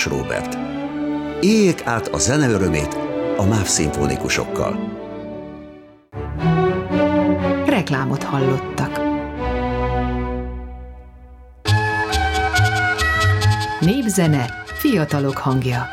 Róbert. Éljék át a zene örömét a MÁV szimfonikusokkal. Reklámot hallottak. Népzene, fiatalok hangja.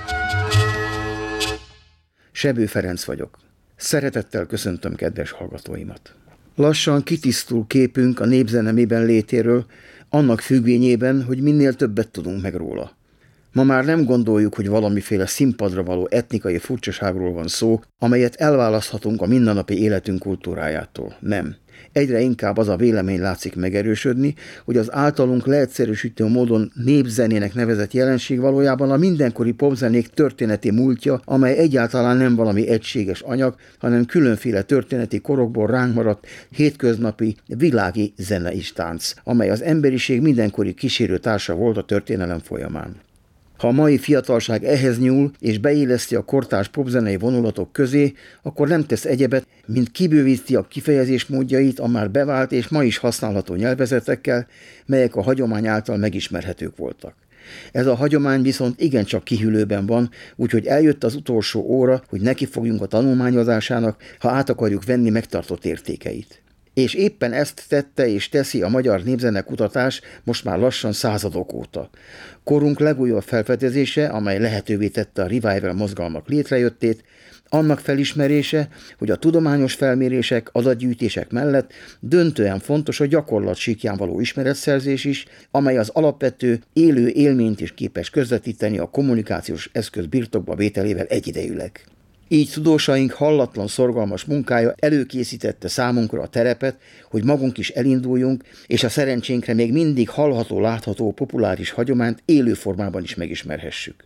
Sebő Ferenc vagyok. Szeretettel köszöntöm kedves hallgatóimat. Lassan kitisztul képünk a népzene miben létéről, annak függvényében, hogy minél többet tudunk meg róla. Ma már nem gondoljuk, hogy valamiféle színpadra való etnikai furcsaságról van szó, amelyet elválaszthatunk a mindennapi életünk kultúrájától. Nem. Egyre inkább az a vélemény látszik megerősödni, hogy az általunk leegyszerűsítő módon népzenének nevezett jelenség valójában a mindenkori popzenék történeti múltja, amely egyáltalán nem valami egységes anyag, hanem különféle történeti korokból ránk maradt hétköznapi világi zene és tánc, amely az emberiség mindenkori kísérő társa volt a történelem folyamán. Ha a mai fiatalság ehhez nyúl és beilleszti a kortárs popzenei vonulatok közé, akkor nem tesz egyebet, mint kibővíti a kifejezés módjait a már bevált és ma is használható nyelvezetekkel, melyek a hagyomány által megismerhetők voltak. Ez a hagyomány viszont igencsak kihűlőben van, úgyhogy eljött az utolsó óra, hogy nekifogjunk a tanulmányozásának, ha át akarjuk venni megtartott értékeit. És éppen ezt tette és teszi a magyar népzenekutatás most már lassan századok óta. Korunk legújabb felfedezése, amely lehetővé tette a revival mozgalmak létrejöttét, annak felismerése, hogy a tudományos felmérések, adatgyűjtések mellett döntően fontos a gyakorlat síkján való ismeretszerzés is, amely az alapvető, élő élményt is képes közvetíteni a kommunikációs eszköz birtokba vételével egyidejűleg. Így tudósaink hallatlan szorgalmas munkája előkészítette számunkra a terepet, hogy magunk is elinduljunk, és a szerencsénkre még mindig hallható-látható populáris hagyományt élő formában is megismerhessük.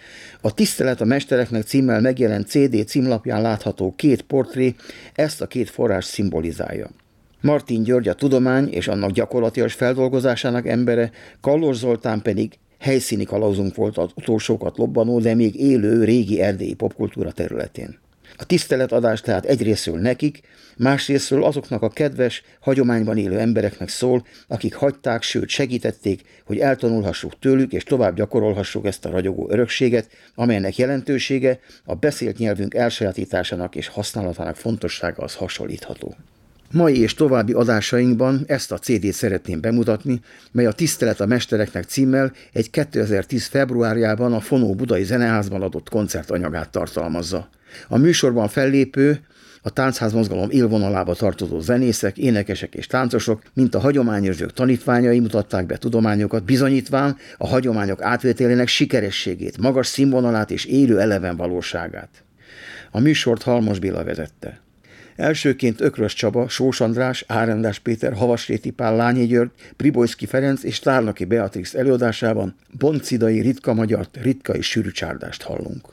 A Tisztelet a Mestereknek címmel megjelent CD címlapján látható két portré ezt a két forrást szimbolizálja. Martin György a tudomány és annak gyakorlatias feldolgozásának embere, Kallós Zoltán pedig helyszíni kalauzunk volt az utolsókat lobbanó, de még élő régi erdélyi popkultúra területén. A tiszteletadás tehát egyrészről nekik, másrészről azoknak a kedves, hagyományban élő embereknek szól, akik hagyták, sőt segítették, hogy eltanulhassuk tőlük és tovább gyakorolhassuk ezt a ragyogó örökséget, amelynek jelentősége a beszélt nyelvünk elsajátításának és használatának fontossága az hasonlítható. Mai és további adásainkban ezt a CD-t szeretném bemutatni, mely a Tisztelet a Mestereknek címmel egy 2010. februárjában a Fonó Budai Zeneházban adott koncertanyagát tartalmazza. A műsorban fellépő, a táncházmozgalom élvonalába tartozó zenészek, énekesek és táncosok, mint a hagyományőrzők tanítványai mutatták be tudományokat, bizonyítván a hagyományok átvételének sikerességét, magas színvonalát és élő eleven valóságát. A műsort Halmos Béla vezette. Elsőként Ökrös Csaba, Sós András, Árendás Péter, Havasréti Pál, Lányi György, Pribojszky Ferenc és Tárnoki Beatrix előadásában Boncydai Ritka Magyart, Ritka és Sűrű Csárdást hallunk.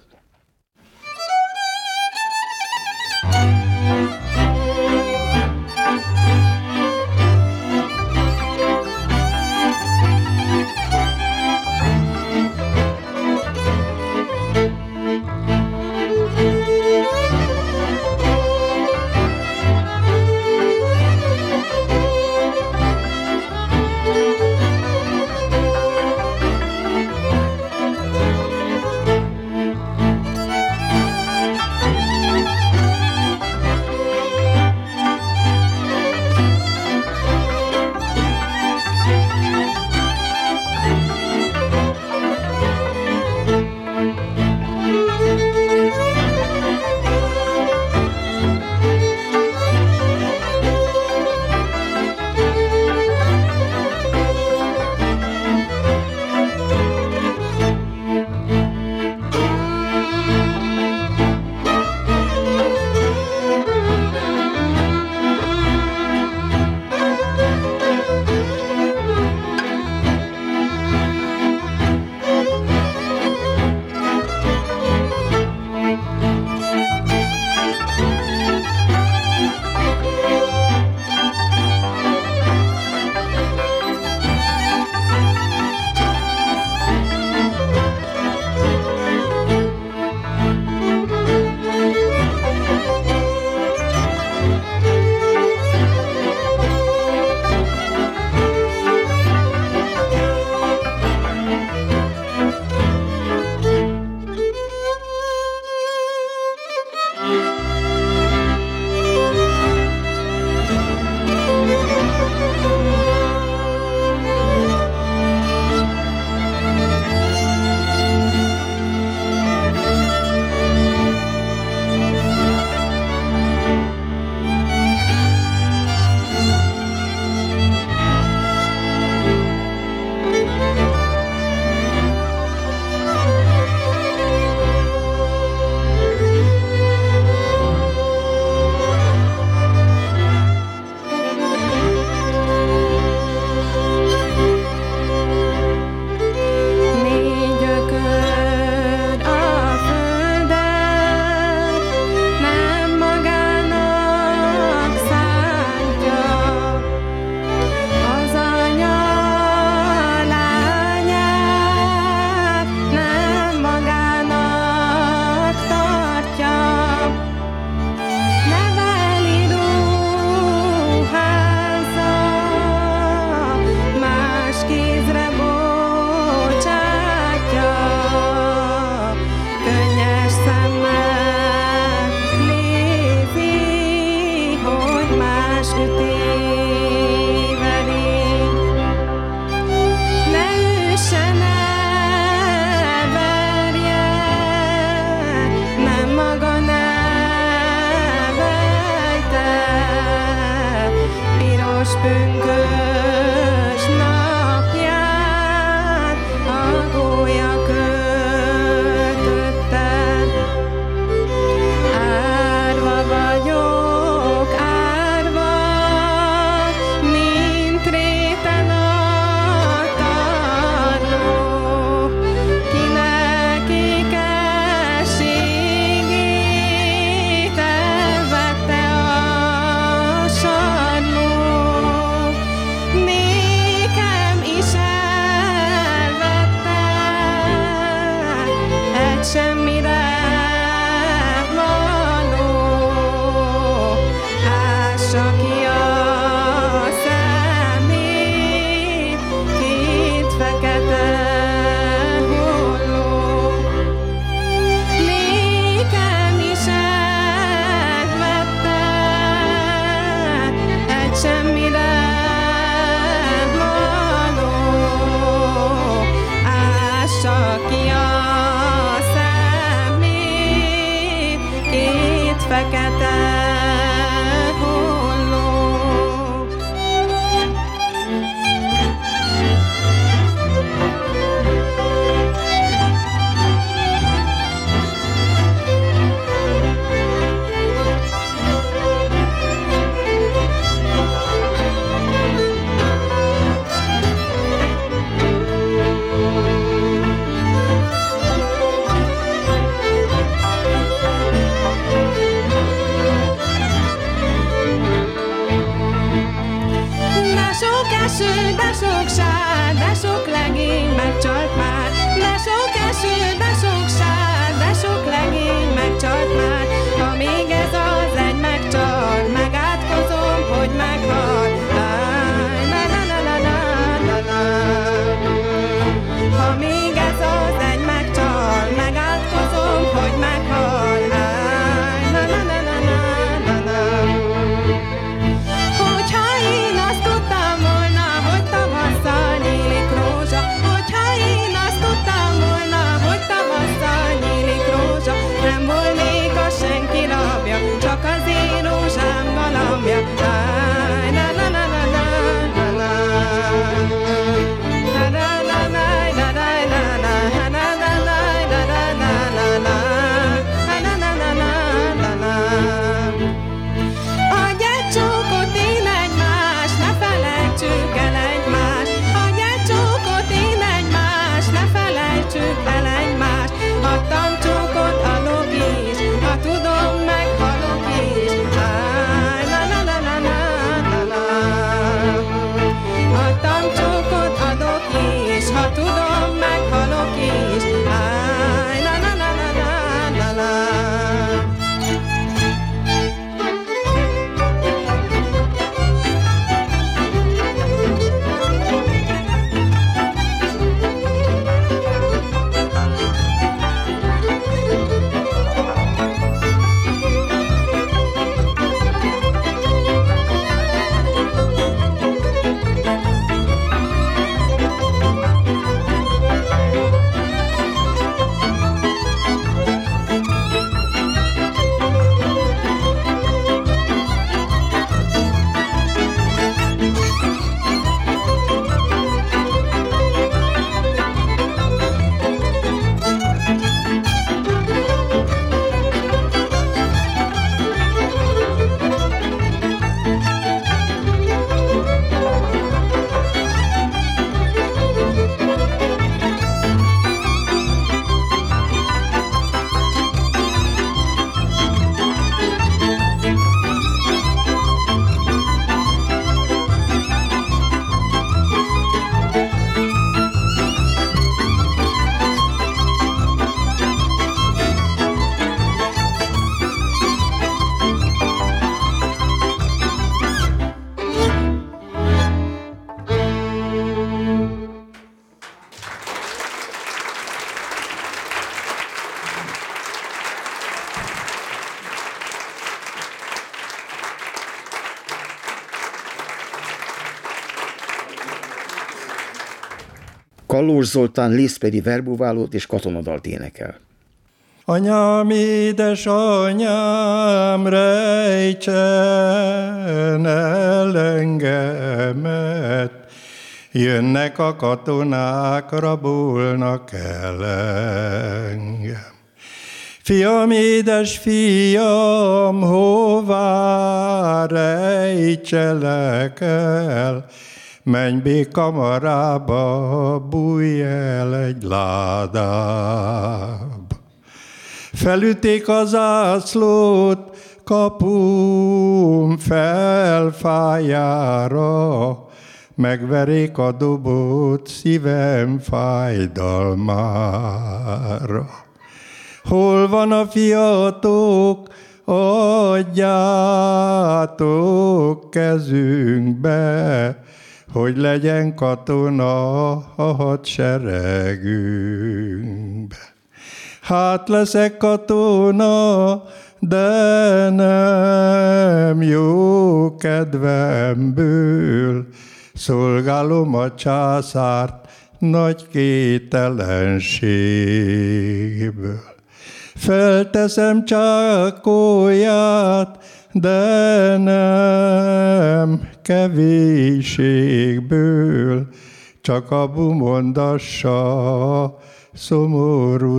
egy semmire való, ássa ki a szemét, két fekete holló. Nékem is elvette egy semmire való, ássa ki a szemét, két fekete holló. De sok eső, de sok sár, de sok legény megcsalt már. De sok eső, de sok sár, de sok legény megcsalt már. Ha még ez az egy megcsal, megátkozom, hogy meghal. Áj, na na na na na na na. Ha még ez az egy megcsal, megátkozom, hogy meghal. Áj, na na na na na na na. Hogyha én azt tudtam volna, hogy tavasszal nyílik rózsa, hogyha én azt tudtam volna, hogy tavasszal nyílik rózsa, nem volnék a senki rabja, csak az én rózsám galambja. Áj, na na na na na na na. Na na na na na na na na. Na na na na na na na na. Na na na na na na na. Adj egy csókot, én egymást, ne felejtsük el egymást. Adj egy csókot, én egymást, ne felejtsük el egymást. Adtam csókot, adok is, ha tudom, meghalok is. Áj, na na na na na na na. Adtam csókot, adok is, ha tudom, meghalok is. Áj, na na na na na na na. Kallós Zoltán Lisztpedi verbúválót és katonadalt énekel. Anyám, édesanyám, rejtsen el engemet, jönnek a katonák, rabolnak el engem. Fiam, édes fiam, hová rejtselek el, menj kamarába, bújj el egy ládába. Felüték az zászlót, kapum felfájára, megverék a dobot szívem fájdalmára. Hol van a fiatok, adjátok kezünkbe, hogy legyen katona a hadseregünkbe. Hát leszek katona, de nem jó kedvemből, szolgálom a császárt nagy kételenségből. Felteszem csákolyát, de nem kevésségből, csak a bumondassa szomorú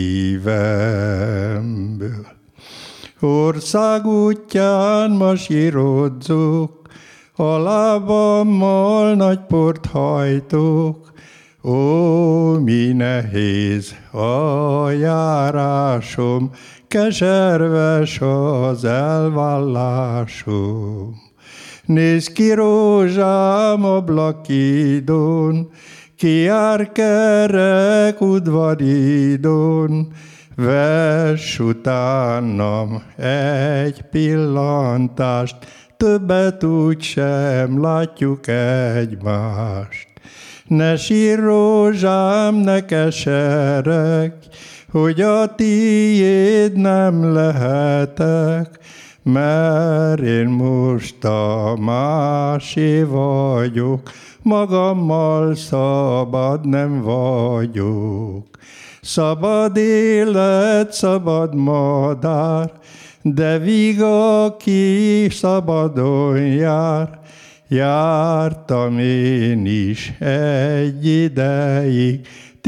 szívemből. Ország útján masírodzok, a lábammal nagy port hajtok. Ó, mi nehéz a járásom, keserves az elvállásom. Nézd ki rózsám ablakidon, ki jár kerek udvaridon, vess utánam egy pillantást, többet úgysem látjuk egymást. Ne sír rózsám, ne keserek, hogy a tiéd nem lehetek, mert én most a másé vagyok, magammal szabad nem vagyok. Szabad élet, szabad madár, de víg, aki szabadon jár. Jártam én is egy ideig,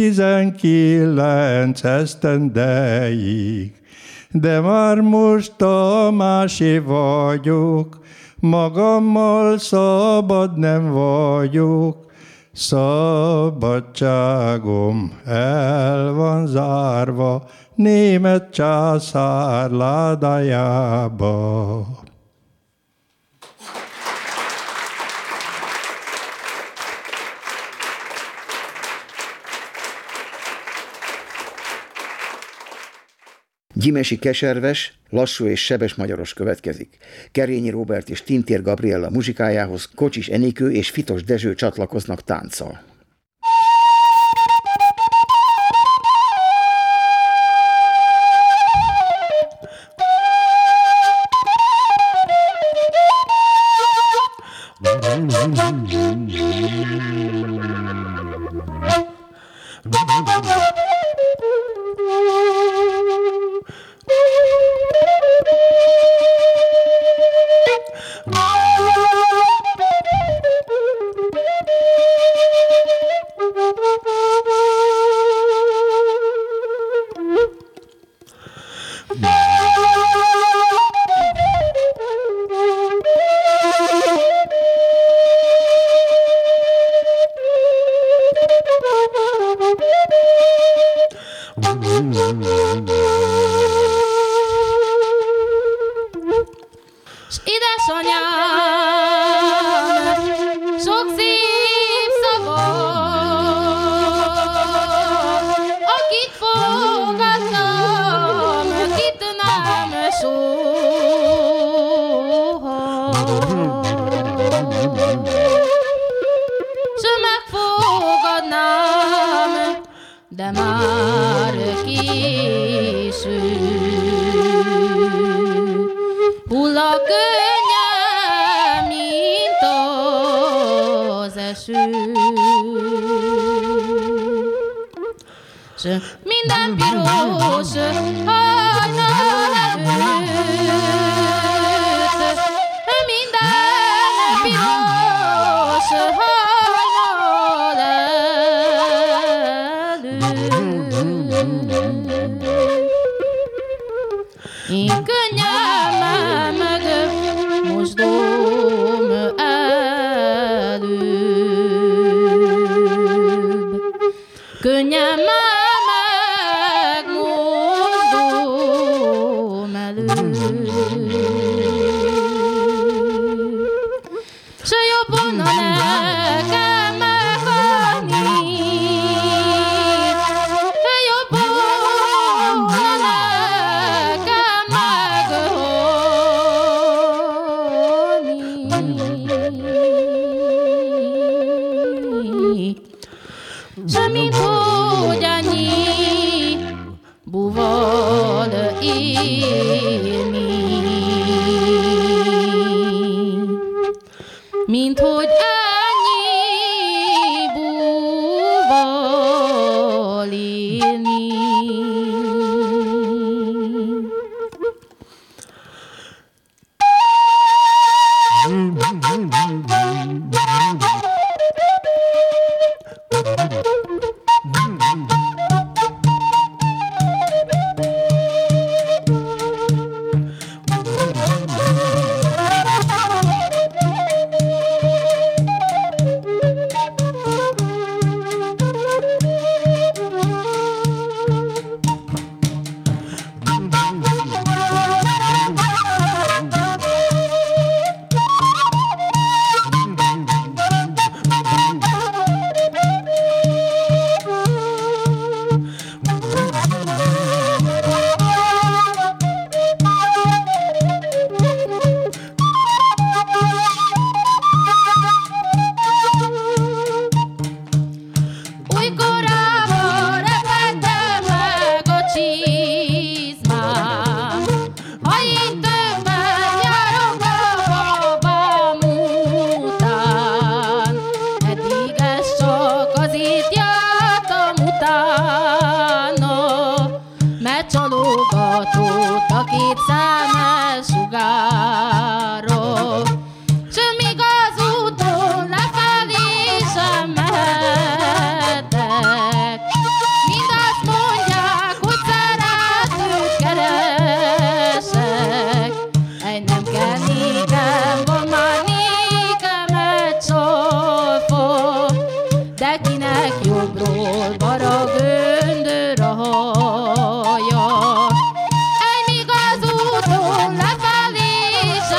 19 esztendeig, de már most a másé vagyok, magammal szabad nem vagyok. Szabadságom el van zárva német császár ládájába. Gyimesi Keserves, lassú és sebes magyaros következik. Kerényi Róbert és Tintér Gabriella muzsikájához Kocsis Enikő és Fitos Dezső csatlakoznak tánccal. De már készül, hull a könnyem, mint az eső. S minden piros hajnal előtt, minden piros hajnal előtt. Én könnyemmel meg mosdom előbb, könnyemmel meg mosdom előbb. Se jobban a nekem meghalni, se jobban a hogy ennyi búval élni. Csalogatott a két szemes sugárok, s még az úton lefelé sem mehetek. Mind azt mondják, hogy szeretőt keresek. Egy nem kell nékem, van már nékem egy csalfa, de kinek jobbról balra göndör a haja. Egy még az úton lefelé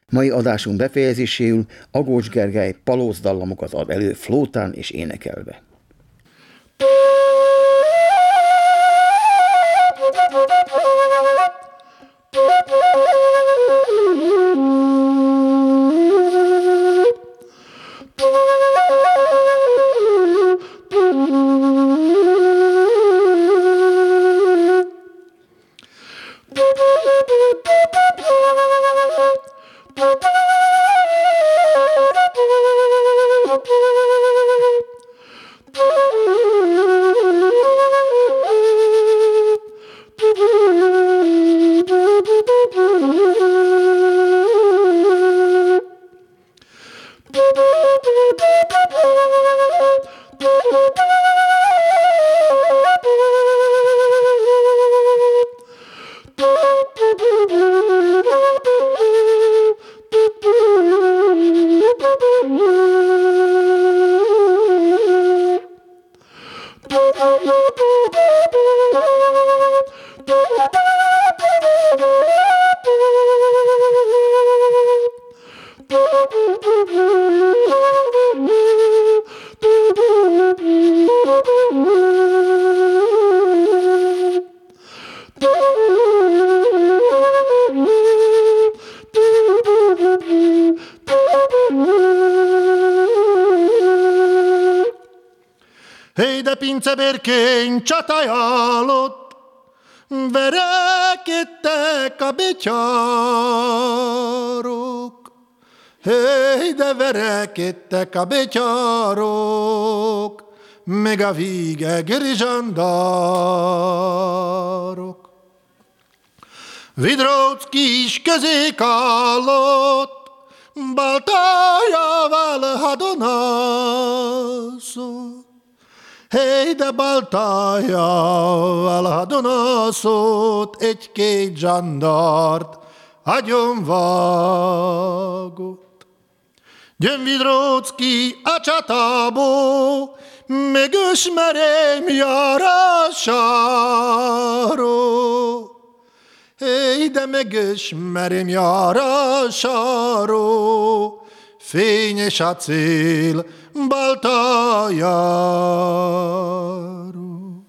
Mai adásunk befejezéséül Agócs Gergely palóc dallamokat ad elő flótán és énekelve. Hey, de pincebérkény csatajálott, verekedtek a betyárok. Hey, de verekedtek a betyárok, meg a vígegeri zsandárok. Vidrócki is közék állott, baltájával hadonászott. Hey, de baltájával hadonászott, egy-két zsandárt agyonvágott. Gyön Vidrócki a csatából, megismerem járásáról. Hey, de megismerem járásáról, fényes a cél baltájáról.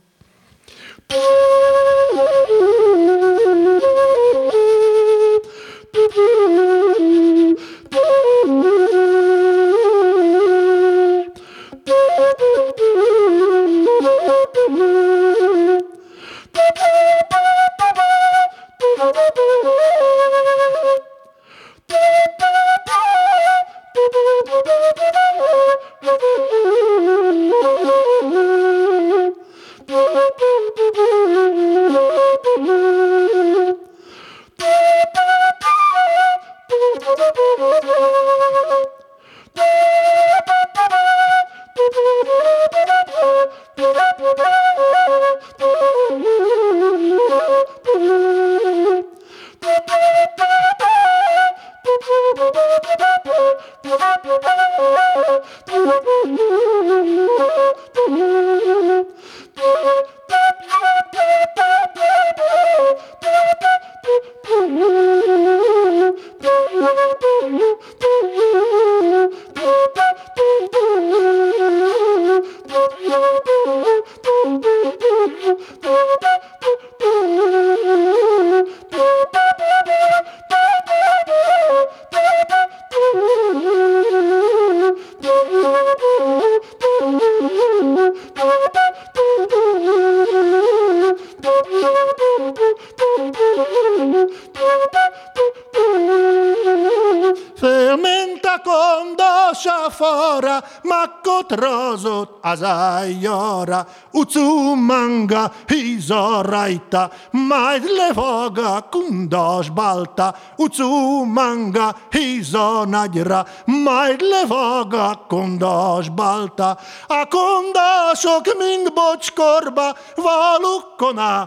Fölment a kondás a falra, makkot rázott az ágyára, ucú manga híza rajta, majd levág a kondás balta, ucú manga híza nagyra, majd levág a kondás balta. A kondások mind bocskorba, valukkoná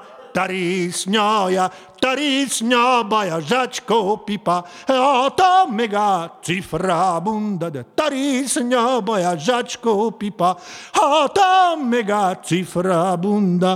tarícnyája, zsacskó pipa, hata meg a cifra bunda, de tarícnyája, zsacskó pipa, hata meg a cifra bunda.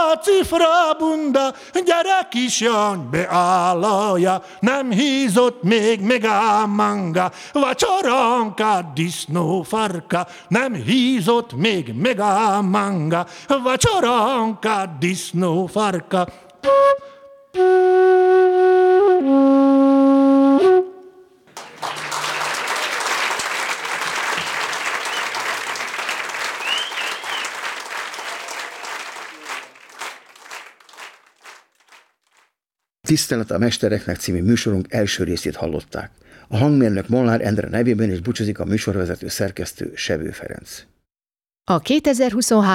cifra bunda, gyere kisjany, beállja, nem hízott még megá manga, vacsoranka, disznó farka, nem hízott még megá manga, vacsoranka, disznó farka. Tisztelet a Mestereknek című műsorunk első részét hallották. A hangmérnök Molnár Endre nevében is búcsúzik a műsorvezető szerkesztő Sebő Ferenc. A 2023